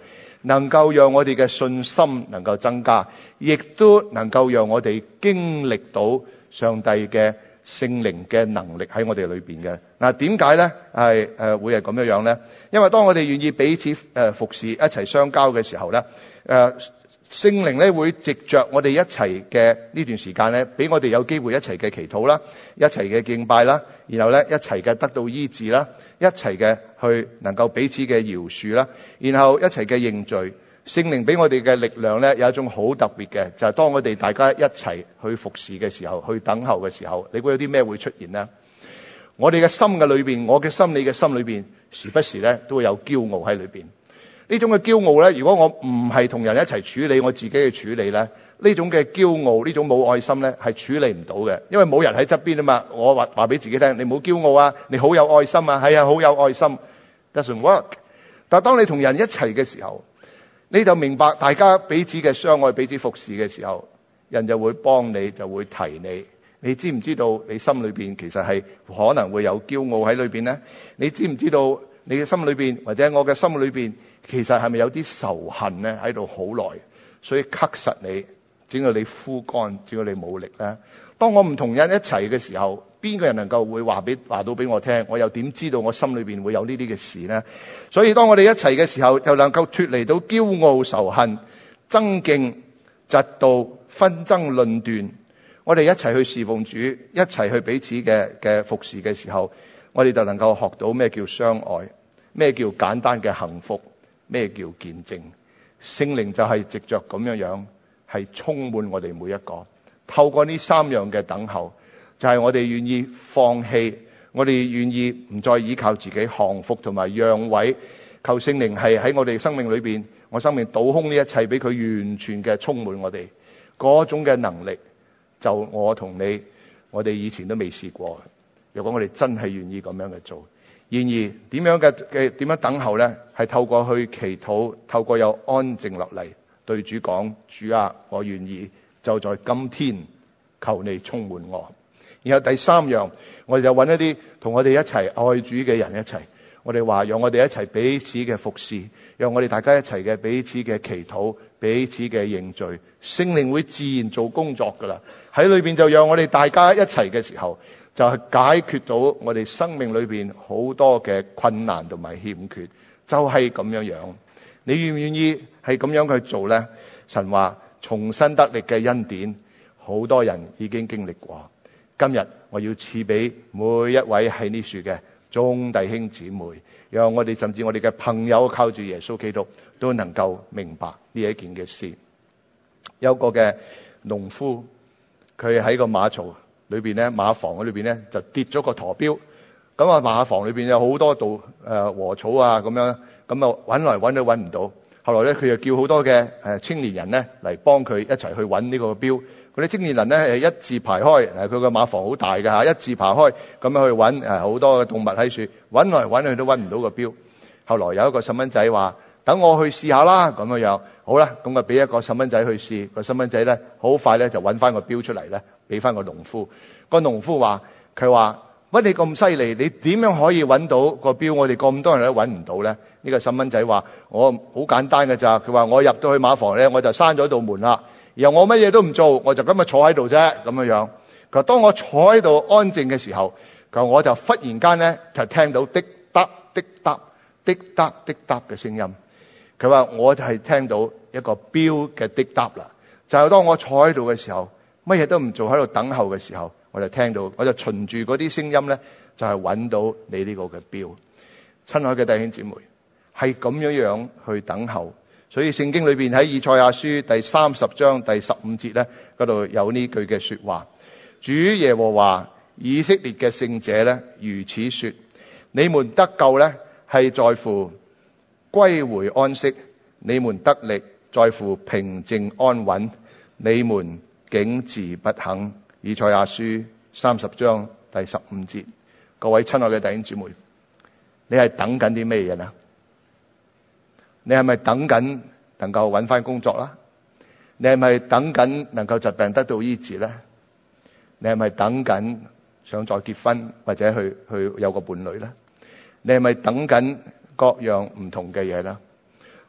能夠讓我哋嘅信心能夠增加，亦都能夠讓我哋經歷到上帝嘅聖靈嘅能力喺我哋裏邊嘅。嗱，點解咧會係咁樣咧？因為當我哋願意彼此服侍，一齊相交嘅時候咧，聖靈咧會藉着我哋一齊嘅呢段時間咧，俾我哋有機會一齊嘅祈禱啦，一齊嘅敬拜啦，然後咧一齊嘅得到醫治啦，一齊嘅去能夠彼此嘅饒恕啦，然後一齊嘅認罪。聖靈俾我哋嘅力量咧有一種好特別嘅，就係當我哋大家一齊去服侍嘅時候，去等候嘅時候，你估有啲咩會出現呢？我哋嘅心嘅裏邊，我嘅心，你嘅心裏邊，時不時咧都會有驕傲喺裏邊。呢種嘅驕傲咧，如果我唔係同人一齊處理，我自己去處理咧，呢種嘅驕傲，呢種冇愛心咧，係處理唔到嘅，因為冇人喺側邊啊嘛。我話俾自己聽，你唔好驕傲啊，你好有愛心啊，係啊，好有愛心 ，doesn't work。但係當你同人一齊嘅時候，你就明白大家彼此嘅相愛、彼此服侍嘅時候，人就會幫你，就會提你。你知唔知道你心裏邊其實係可能會有驕傲喺裏邊呢？你知唔知道你嘅心裏邊或者我嘅心裏邊其實係咪有啲仇恨呢喺度好耐，所以刻實你，整到你枯乾，整到你冇力呢？當我唔同人一齊嘅時候，邊個人能夠會話到俾我聽？我又點知道我心裏邊會有呢啲嘅事呢？所以當我哋一齊嘅時候，就能夠脫離到驕傲、仇恨、爭競、嫉妒、紛爭、論斷。我哋一齊去侍奉主，一齊去彼此嘅服侍嘅時候，我哋就能夠學到咩叫相愛，咩叫簡單嘅幸福，咩叫見證。聖靈就係藉着咁樣係充滿我哋每一個。透過呢三樣嘅等候，就係我哋願意放棄，我哋願意唔再依靠自己，降服同埋讓位，求聖靈係喺我哋生命裏邊，我生命倒空呢一切，俾佢完全嘅充滿我哋嗰種嘅能力。就我同你，我哋以前都未試過。如果我哋真係願意咁樣去做，然而點樣等候呢？係透過去祈禱，透過有安靜落嚟，對主講：主啊，我願意，就在今天，求你充滿我。然後第三樣，我哋就揾一啲同我哋一齊愛主嘅人一齊。我哋話讓我哋一齊彼此嘅服侍，讓我哋大家一齊嘅彼此嘅祈禱，彼此嘅認罪，聖靈會自然做工作噶啦。喺裏邊就讓我哋大家一齊嘅時候，就係解決到我哋生命裏邊好多嘅困難同埋欠缺，就係咁樣樣。你願唔願意係咁樣去做呢？神話重新得力嘅恩典，好多人已經經歷過。今日我要賜俾每一位喺呢處嘅眾弟兄姊妹，讓我哋甚至我哋嘅朋友靠住耶穌基督都能夠明白呢一件嘅事。有個嘅農夫，佢喺個馬槽裏邊咧，馬房裏邊咧就跌咗個駝標。咁啊，馬房裏邊有好多度禾草啊，咁樣咁啊揾來揾都揾唔到。後來咧，佢就叫好多嘅青年人咧嚟幫佢一齊去揾呢個標。嗰啲青年人咧係一字排開，佢個馬房好大嘅嚇，一字排開咁樣去揾好多嘅動物喺樹，揾來揾去都揾唔到個標。後來有一個細蚊仔話：等我去試下啦，咁樣。好啦，咁啊俾一個細蚊仔去試，個細蚊仔咧好快咧就揾翻個標出嚟咧，俾翻個農夫。個農夫話：佢話乜你咁犀利，你點樣可以揾到個標？我哋咁多人都揾唔到咧。呢個細蚊仔話：我好簡單嘅咋。佢話我入到去馬房咧，我就閂咗道門啦。然後我乜嘢都唔做，我就咁啊坐喺度啫，咁樣。佢話當我坐喺度安靜嘅時候，佢話我就忽然間咧就聽到滴答滴答滴答滴答嘅聲音。佢話我就係聽到一個標嘅滴答啦。就係當我坐喺度嘅時候，乜嘢都唔做喺度等候嘅時候，我就聽到，我就循住嗰啲聲音咧，就係揾到你呢個嘅標。親愛嘅弟兄姊妹，係咁樣去等候。所以聖經裏邊喺以賽亞書第30章第15節咧，嗰度有呢句嘅說話：主耶和華以色列嘅聖者咧如此說，你們得救咧係在乎歸回安息，你們得力在乎平靜安穩，你們竟自不肯。以賽亞書30章第15節。各位親愛嘅弟兄姊妹，你係等緊啲咩嘢啊？你係咪等緊能夠揾翻工作啦？你係咪等緊能夠疾病得到醫治咧？你係咪等緊想再結婚或者去有個伴侶咧？你係咪等緊各樣唔同嘅嘢咧？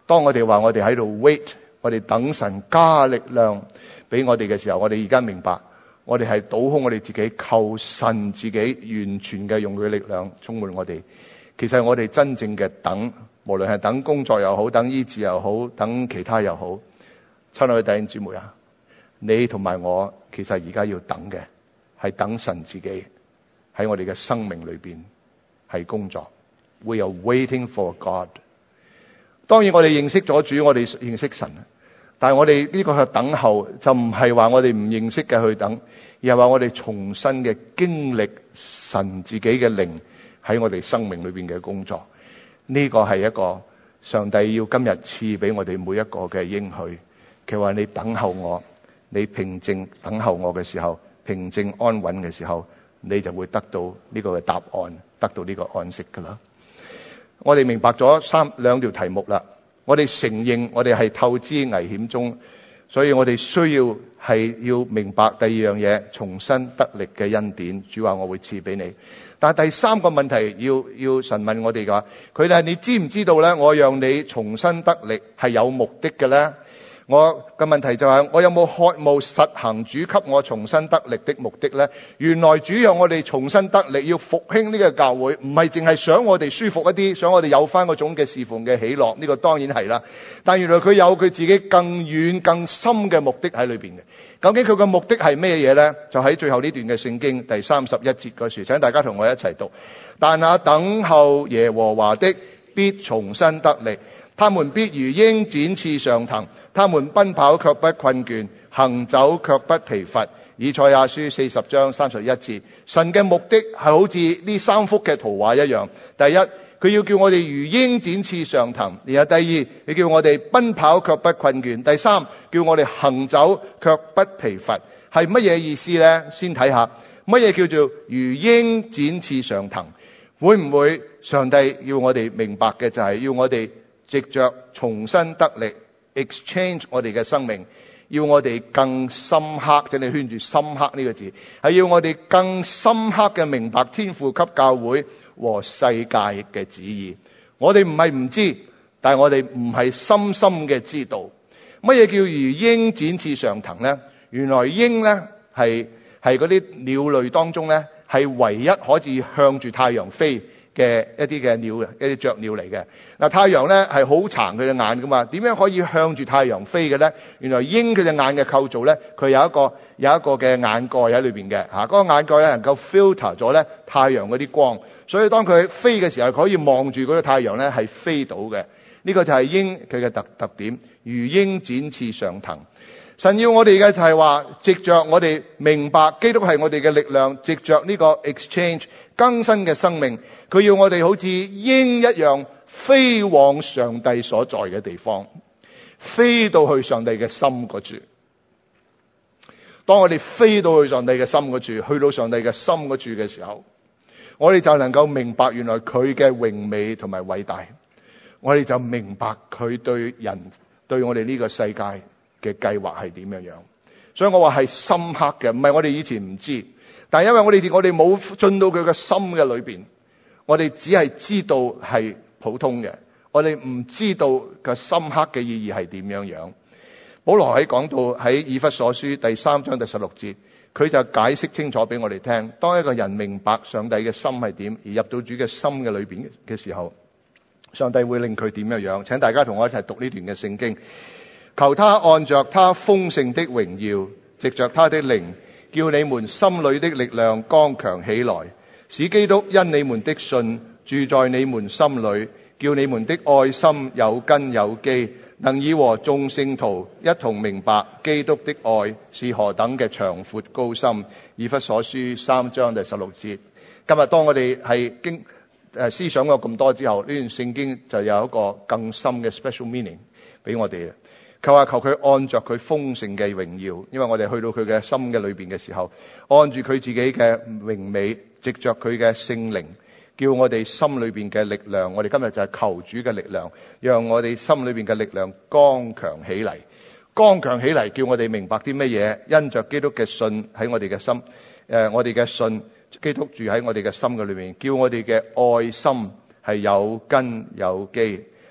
當我哋話我哋喺度 wait， 我哋等神加力量俾我哋嘅時候，我哋而家明白，我哋係倒空我哋自己，求神自己完全嘅用佢嘅力量充滿我哋。其實我哋真正嘅等，無論係等工作又好，等醫治又好，等其他又好，親愛嘅弟兄姊妹啊，你同埋我其實而家要等嘅係等神自己喺我哋嘅生命裏邊係工作。We are waiting for God。當然我哋認識咗主，我哋認識神，但係我哋呢個係等候，就唔係話我哋唔認識嘅去等，而係話我哋重新嘅經歷神自己嘅靈喺我哋生命裏邊嘅工作。呢個係一個上帝要今日賜俾我哋每一個嘅應許。佢話你等候我，你平靜等候我嘅時候，平靜安穩嘅時候，你就會得到呢個嘅答案，得到呢個安息噶啦。我哋明白咗兩條題目啦。我哋承認我哋係透支危險中，所以我哋需要明白第二樣嘢，重新得力嘅恩典。主話我會賜俾你。但係第三個問題要神問我哋嘅話，佢哋係你知唔知道咧？我讓你重新得力係有目的嘅咧。我嘅問題就係，我有冇渴慕實行主給我重新得力的目的呢？原來主讓我哋重新得力，要復興呢個教會，唔係淨係想我哋舒服一啲，想我哋有翻嗰種嘅侍奉嘅喜樂，呢個當然係啦。但原來佢有佢自己更遠更深嘅目的喺裏邊嘅。究竟佢嘅目的係咩嘢呢？就喺最後呢段嘅聖經第31節嗰處，請大家同我一齊讀。但那等候耶和華的必重新得力，他們必如鷹展翅上騰，他們奔跑卻不困倦，行走卻不疲乏。以賽亞書40章31節，神嘅目的係好似呢三幅嘅圖畫一樣。第一，佢要叫我哋如鷹展翅上騰；然後第二，佢叫我哋奔跑卻不困倦；第三，叫我哋行走卻不疲乏。係乜嘢意思呢？先睇下乜嘢叫做如鷹展翅上騰。會唔會上帝要我哋明白嘅就係要我哋藉着重新得力 exchange 我哋嘅生命，要我哋更深刻，即係你圈住深刻呢個字，係要我哋更深刻嘅明白天父給教會和世界嘅旨意。我哋唔係唔知，但係我哋唔係深深嘅知道乜嘢叫如鷹展翅上騰呢？原來鷹呢係嗰啲鳥類當中呢係唯一可以向住太陽飛嘅一啲嘅鳥，一啲雀鳥嚟嘅。嗱，太陽咧係好殘佢隻眼噶嘛，點樣可以向住太陽飛嘅咧？原來鷹佢隻眼嘅構造咧，佢有一個嘅眼蓋喺裏邊嘅，嗰個眼蓋咧能夠 filter 咗咧太陽嗰啲光，所以當佢飛嘅時候，佢可以望住嗰個太陽咧係飛到嘅。呢個就係鷹佢嘅特點，如鷹展翅上騰。神要我哋嘅就係話，藉着我哋明白基督係我哋嘅力量，藉着呢個 exchange 更新嘅生命，佢要我哋好似鷹一樣飛往上帝所在嘅地方，飛到去上帝嘅心嗰處。當我哋飛到去上帝嘅心嗰處，去到上帝嘅心嗰處嘅時候，我哋就能夠明白原來佢嘅榮美同埋偉大。我哋就明白佢對人對我哋呢個世界嘅計劃係點樣樣。所以我話係深刻嘅，唔係我哋以前唔知，但係因為我哋冇進到佢嘅心嘅裏邊，我哋只係知道係普通嘅，我哋唔知道嘅深刻嘅意義係點樣樣。保羅喺講到喺以弗所書第3章第16節，佢就解釋清楚俾我哋聽，當一個人明白上帝嘅心係點，而入到主嘅心嘅裏邊嘅時候，上帝會令佢點樣樣。請大家同我一齊讀呢段嘅聖經。求他按着他豐盛的榮耀，藉着他的靈，叫你們心裏的力量剛強起來，使基督因你們的信住在你們心裏，叫你們的愛心有根有基，能以和眾聖徒一同明白基督的愛是何等嘅長闊高深。以弗所書3章第16節。今日當我哋係思想過咁多之後，呢段聖經就有一個更深嘅 special meaning 俾我哋。求佢按着佢豐盛嘅榮耀，因為我哋去到佢嘅心嘅裏邊嘅時候，按住佢自己嘅榮美，藉着佢嘅聖靈，叫我哋心裏邊嘅力量，我哋今日就係求主嘅力量，讓我哋心裏邊嘅力量剛強起嚟，剛強起嚟，叫我哋明白啲乜嘢？因着基督嘅信喺我哋嘅心，我哋嘅信，基督住喺我哋嘅心嘅裏面，叫我哋嘅愛心係有根有基。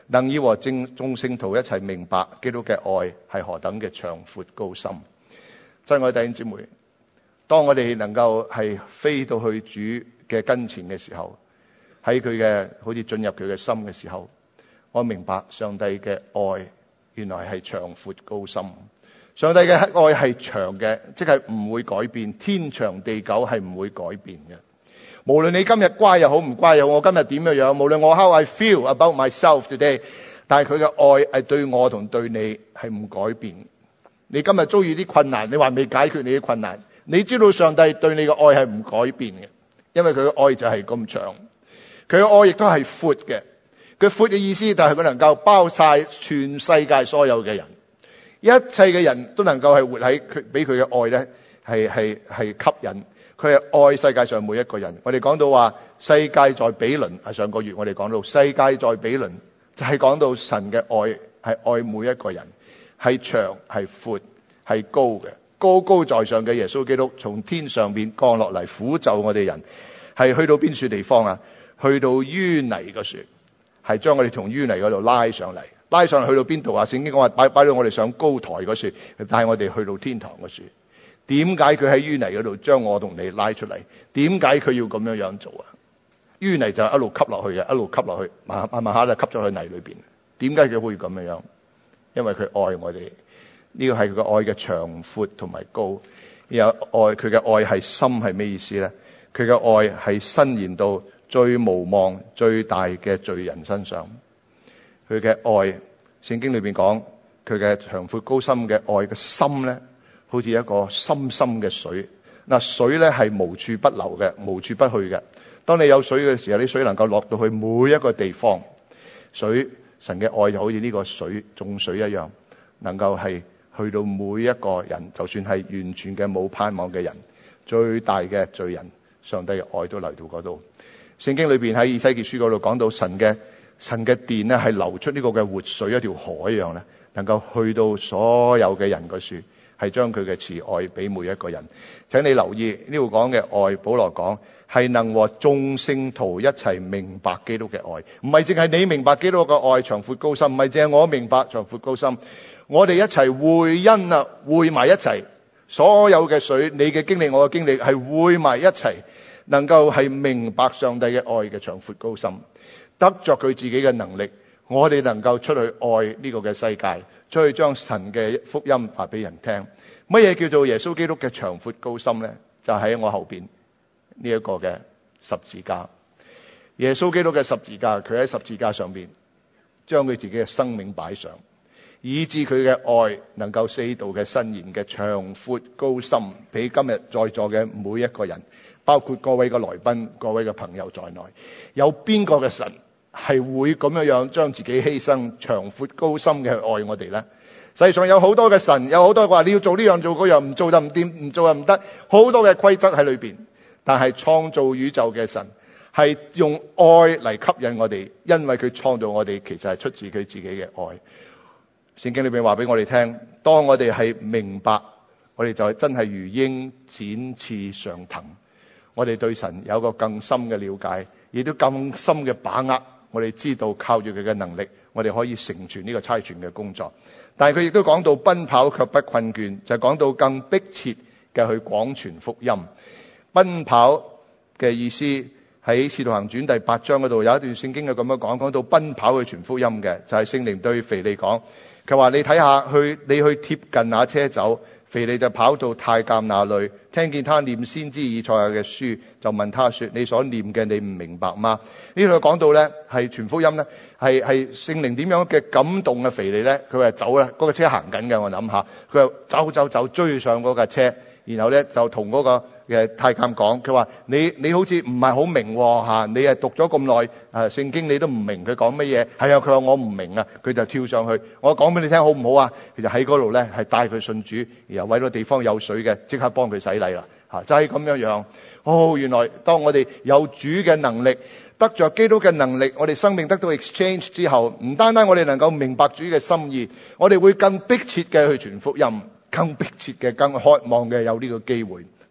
能以和眾聖徒一齊明白基督嘅愛係何等嘅長闊高深。親愛弟兄姊妹，當我哋能夠係飛到去主嘅跟前嘅時候，喺佢嘅好似進入佢嘅心嘅時候，我明白上帝嘅愛原來係長闊高深。上帝嘅愛係長嘅，即係唔會改變，天長地久係唔會改變嘅。無論你今日乖又好，唔乖又好，我今日點樣樣，無論我 how I feel about myself today， 但係佢嘅愛係對我同對你係唔改變。你今日遭遇啲困難，你話未解決你啲困難，你知道上帝對你嘅愛係唔改變嘅，因為佢嘅愛就係咁長，佢嘅愛亦都係闊嘅。佢闊嘅意思就係佢能夠包晒全世界所有嘅人，一切嘅人都能夠係活喺佢俾佢嘅愛咧，係吸引。佢係愛世界上每一個人。我哋講到話世界在比鄰，係上個月我哋講到世界在比鄰，就係講到神嘅愛係愛每一個人，係長係闊係高嘅，高高在上嘅耶穌基督從天上邊降落嚟撫就我哋人，係去到邊處地方啊？去到淤泥個樹，係將我哋從淤泥嗰度拉上嚟去到邊度啊？聖經講話擺到我哋上高台個樹，帶我哋去到天堂個樹。點解佢喺淤泥嗰度將我同你拉出嚟？點解佢要咁樣做啊？淤泥就一路吸落去嘅，一路吸落去，慢慢下就吸咗去泥裏邊。點解佢會咁樣？因為佢愛我哋，呢個係佢嘅愛嘅長闊同埋高。然後愛佢嘅愛係深係咩意思咧？佢嘅愛係伸延到最無望最大嘅罪人身上。佢嘅愛，聖經裏邊講佢嘅長闊高深嘅愛嘅深咧，好似一個深深嘅水。嗱，水咧係無處不流嘅，無處不去嘅。當你有水嘅時候，啲水能夠落到去每一個地方。水，神嘅愛就好似呢個水眾水一樣，能夠係去到每一個人，就算係完全嘅冇盼望嘅人，最大嘅罪人，上帝嘅愛都嚟到嗰度。聖經裏邊喺以西結書嗰度講到神嘅殿咧係流出呢個嘅活水，一條河一樣咧，能夠去到所有嘅人個處，係將佢嘅慈愛俾每一個人。請你留意呢度講嘅愛，保羅講係能和眾聖徒一齊明白基督嘅愛，唔係淨係你明白基督嘅愛長闊高深，唔係淨係我明白長闊高深，我哋一齊會因啊會埋一齊，所有嘅水，你嘅經歷我嘅經歷係會埋一齊，能夠係明白上帝嘅愛嘅長闊高深，得着佢自己嘅能力，我哋能夠出去愛呢個嘅世界，出去將神嘅福音話俾人聽。乜嘢叫做耶穌基督嘅長闊高深呢？就喺我後邊呢一個嘅十字架。耶穌基督嘅十字架，佢喺十字架上邊將佢自己嘅生命擺上，以致佢嘅愛能夠四度嘅伸延嘅長闊高深，俾今日在座嘅每一個人，包括各位嘅來賓、各位嘅朋友在內，有邊個嘅神係會咁樣將自己犧牲長闊高深嘅去愛我哋呢？世界上有好多嘅神，有好多話你要做呢樣做嗰樣，唔做就唔掂，唔做就唔得，好多嘅規則喺裏邊。但係創造宇宙嘅神係用愛嚟吸引我哋，因為佢創造我哋其實係出自佢自己嘅愛。聖經裏邊話俾我哋聽，當我哋係明白，我哋就係真係如鷹展翅上騰。我哋對神有個更深嘅了解，亦都更深嘅把握。我哋知道靠住佢嘅能力，我哋可以成全呢個差傳嘅工作。但係佢亦都講到奔跑卻不困倦，就講到更迫切嘅去廣傳福音。奔跑嘅意思喺使徒行傳第8章嗰度有一段聖經係咁樣講到奔跑去傳福音嘅，就係聖靈對腓利講，佢話你睇下你去貼近那車走。腓利就跑到太監那裏，聽見他念先知以賽亞嘅書，就問他說：你所念嘅你唔明白嗎？呢度講到咧係傳福音咧，係聖靈點樣嘅感動嘅腓利咧？佢話走啦，嗰個車行緊嘅，我諗下，佢話走追上嗰架車，然後咧就同嗰個嘅太監講，佢話你好似唔係好明吓，你係讀咗咁耐聖經你都唔明佢講乜嘢？係啊，佢話我唔明啊，佢就跳上去，我講俾你聽好唔好啊？佢就喺嗰度咧係帶佢信主，然後搵到地方有水嘅，即刻幫佢洗禮啦吓，就係咁樣樣。原來當我哋有主嘅能力，得着基督嘅能力，我哋生命得到 exchange 之後，唔單單我哋能夠明白主嘅心意，我哋會更迫切嘅去傳福音，更迫切嘅、更渴望嘅有呢個機會。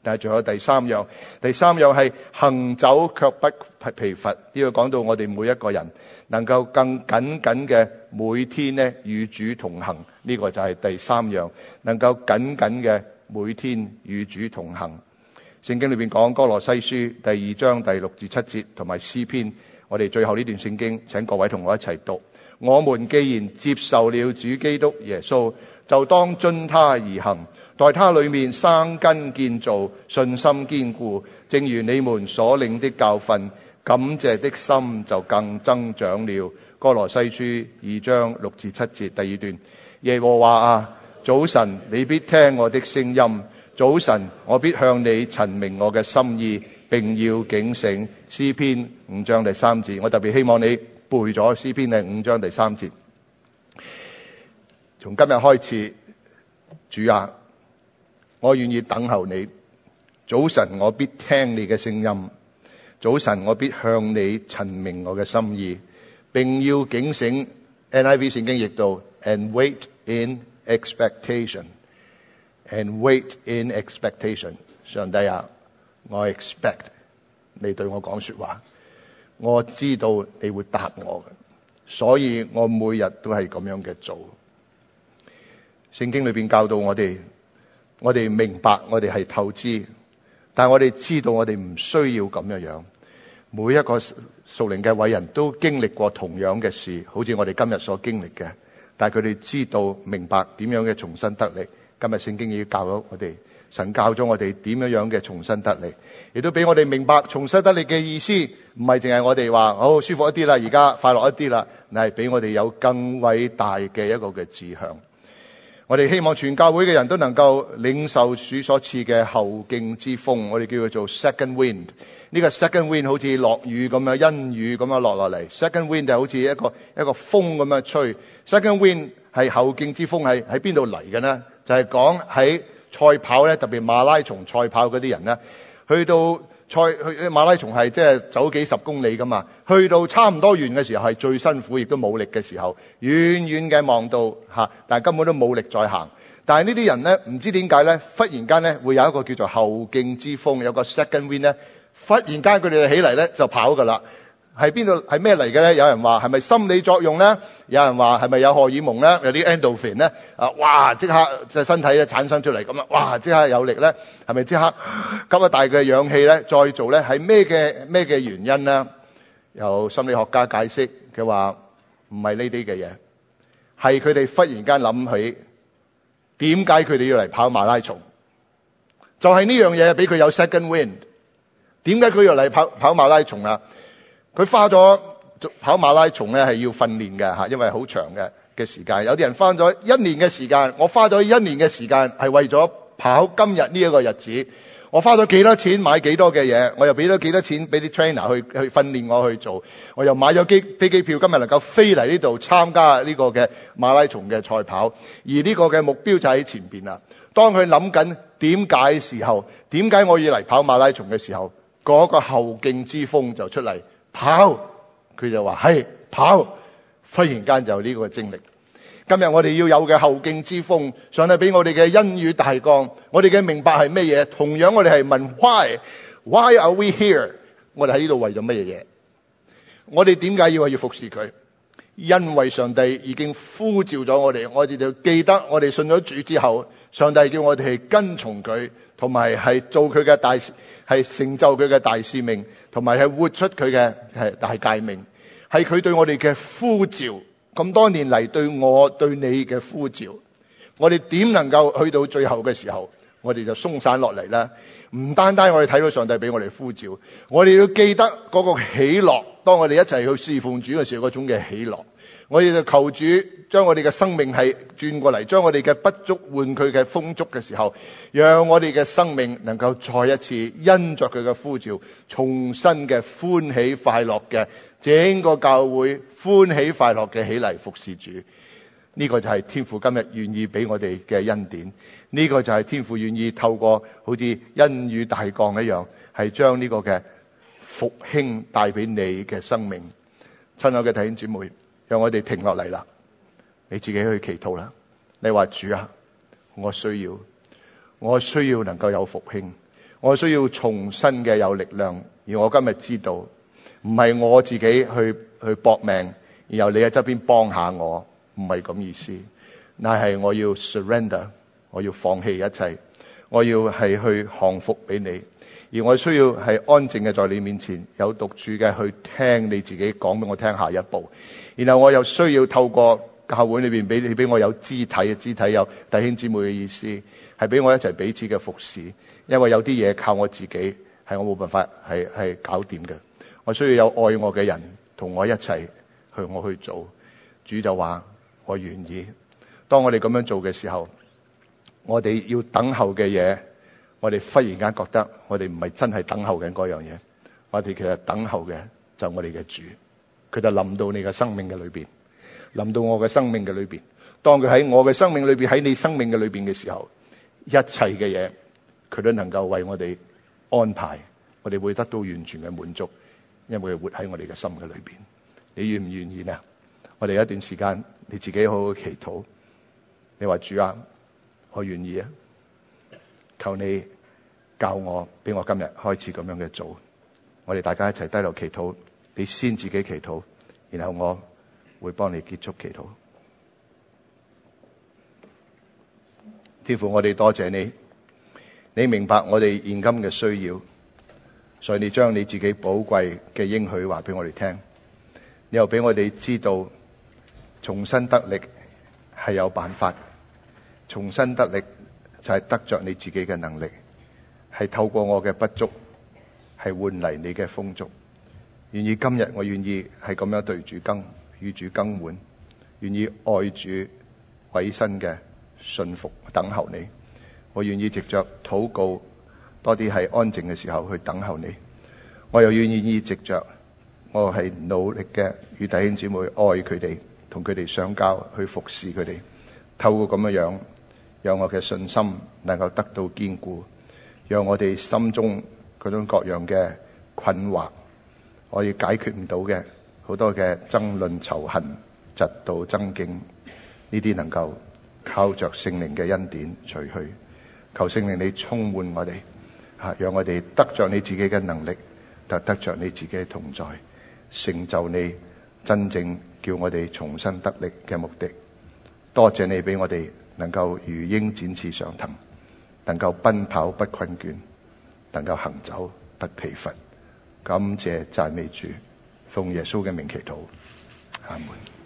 但係仲有第三樣係行走卻不疲乏。呢個講到我哋每一個人能夠更緊緊嘅每天呢與主同行，呢個就係第三樣，能夠緊緊嘅每天與主同行。聖經裏邊講歌羅西書第2章第6至7節，同埋詩篇，我哋最後呢段聖經請各位同我一齊讀。我們既然接受了主基督耶穌，就當遵他而行，在他裏面生根建造，信心堅固，正如你們所領的教訓，感謝的心就更增長了。歌羅西書2章6至7節，第二段。耶和華啊，早晨你必聽我的聲音，早晨我必向你陳明我嘅心意，並要警醒。詩篇5章第3節，我特別希望你背咗詩篇嘅5章第3節。從今日開始，主啊，我願意等候你。早晨我必聽你嘅聲音，早晨我必向你陳明我嘅心意，並要警醒。NIV 聖經譯到 and wait in expectation， and wait in expectation。 上帝啊，我 expect 你對我講說話，我知道你會答我嘅，所以我每日都係咁樣嘅做。聖經裏邊教導我哋明白我哋係透支，但係我哋知道我哋唔需要咁樣。每一個屬靈嘅偉人都經歷過同樣嘅事，好似我哋今日所經歷嘅，但係佢哋知道明白點樣嘅重新得力。今日聖經已經教咗我哋，神教咗我哋點樣嘅重新得力，亦都俾我哋明白重新得力嘅意思，唔係淨係我哋話好舒服一啲啦，而家快樂一啲啦，係俾我哋有更偉大嘅一個嘅志向。我哋希望全教會嘅人都能夠領受主所賜嘅後勁之風，我哋叫佢做 second wind。呢個 second wind 好似落雨咁樣，恩雨咁樣落嚟。second wind 就好似一個風咁樣吹。second wind 係後勁之風，係喺邊度嚟嘅呢？就係講喺賽跑咧，特別馬拉松賽跑嗰啲人咧，去到馬拉松係即係走幾十公里噶嘛，去到差唔多完嘅時候係最辛苦，亦都冇力嘅時候，遠遠嘅望到吓，但係根本都冇力再行。但係呢啲人咧，唔知點解咧，忽然間咧會有一個叫做後勁之風，有個 second wind 咧，忽然間佢哋起嚟咧就跑噶啦。係邊度？係咩嚟嘅咧？有人話係咪心理作用咧？有人話係咪有荷爾蒙咧？有啲 endorphin 咧？哇！即刻隻身體咧產生出嚟咁啊！哇！即刻有力咧？係咪即刻吸一大嘅氧氣咧？再做咧？係咩嘅原因咧？有心理學家解釋佢話唔係呢啲嘅嘢，係佢哋忽然間諗起點解佢哋要嚟跑馬拉松，就係呢樣嘢俾佢有 second wind。點解佢要嚟跑馬拉松啊？佢花咗跑馬拉松咧係要訓練嘅吓，因為好長嘅時間。有啲人花咗1年嘅時間，我花咗1年嘅時間係為咗跑今日呢一個日子。我花咗幾多錢買幾多嘅嘢，我又俾咗幾多錢俾啲 trainer 去訓練我去做。我又買咗飛機票，今日能夠飛嚟呢度參加呢個嘅馬拉松嘅賽跑。而呢個嘅目標就喺前邊啦。當佢諗緊點解時候，點解我要嚟跑馬拉松嘅時候，嗰個後勁之風就出嚟。跑，佢就話係跑，忽然間就有呢個精力。今日我哋要有嘅後勁之風，上帝俾我哋嘅恩雨大降，我哋嘅明白係咩嘢？同樣我哋係問 why are we here？ 我哋喺呢度為咗乜嘢？我哋點解要服侍佢？因為上帝已經呼召咗我哋，我哋就記得我哋信咗主之後，上帝叫我哋係跟從佢，同埋係做佢嘅大，係成就佢嘅大使命，同埋係活出佢嘅大誡命，係佢對我哋嘅呼召。咁多年嚟對我對你嘅呼召，我哋點能夠去到最後嘅時候，我哋就鬆散落嚟咧？唔單單我哋睇到上帝俾我哋呼召，我哋要記得嗰個喜樂，當我哋一齊去侍奉主嘅時候嗰種嘅喜樂。我哋就求主將我哋嘅生命係轉過嚟，將我哋嘅不足換佢嘅豐足嘅時候，讓我哋嘅生命能夠再一次因着佢嘅呼召，重新嘅歡喜快樂嘅整個教會歡喜快樂嘅起嚟服侍主。呢個就係天父今日願意俾我哋嘅恩典，呢個就係天父願意透過好似恩雨大降一樣，係將呢個嘅復興帶俾你嘅生命。親愛嘅弟兄姊妹，讓我哋停落嚟啦，你自己去祈禱啦。你話主啊，我需要能夠有復興， 我需要重新嘅有力量。而我今日知道，唔係我自己去搏命，然後你喺側邊幫下我，唔係咁意思。但係我要 surrender， 我要放棄一切，我要係去降服俾你。而我需要係安靜嘅在你面前，有獨處嘅去聽你自己講俾我聽下一步。然後我又需要透過教會裏邊俾我有肢體有弟兄姊妹嘅意思，係俾我一齊彼此嘅服侍。因為有啲嘢靠我自己係我冇辦法係搞掂嘅，我需要有愛我嘅人同我一齊我去做。主就話我願意。當我哋咁樣做嘅時候，我哋要等候嘅嘢，我哋忽然間覺得我哋唔係真係等候緊嗰樣嘢，我哋其實等候嘅就係我哋嘅主，佢就臨到你嘅生命嘅裏邊，臨到我嘅生命嘅裏邊。當佢喺我嘅生命裏邊，喺你生命嘅裏邊嘅時候，一切嘅嘢佢都能夠為我哋安排，我哋會得到完全嘅滿足，因為佢活喺我哋嘅心嘅裏邊。你願唔願意呢？我哋有一段時間你自己好好祈禱，你話主啊，我願意啊，求你教我，俾我今日開始咁樣嘅做。我哋大家一齊低頭祈禱，你先自己祈禱，然後我會幫你結束祈禱。天父，我哋多謝你，你明白我哋現今嘅需要，所以你將你自己寶貴嘅應許話俾我哋聽，你又俾我哋知道重新得力係有辦法，重新得力就係得着你自己嘅能力，係透過我嘅不足係換嚟你嘅豐足。願意今日我願意係咁樣對主與主更換，願意愛主委身嘅信服等候你。我願意藉着禱告多啲係安靜嘅時候去等候你。我又願意藉着我係努力嘅與弟兄姊妹愛佢哋，同佢哋相交，去服侍佢哋。透過咁樣讓我嘅信心能夠得到堅固，讓我哋心中嗰種各樣嘅困惑，我要解決唔到嘅好多嘅爭論仇恨、嫉妒爭競，呢啲能夠靠着聖靈嘅恩典除去。求聖靈你充滿我哋，讓我哋得着你自己嘅能力，得着你自己嘅同在，成就你真正叫我哋重新得力嘅目的。多謝你俾我哋能夠如鷹展翅上騰，能夠奔跑不困倦，能夠行走不疲乏。感謝讚美主，奉耶穌嘅名祈禱，阿門。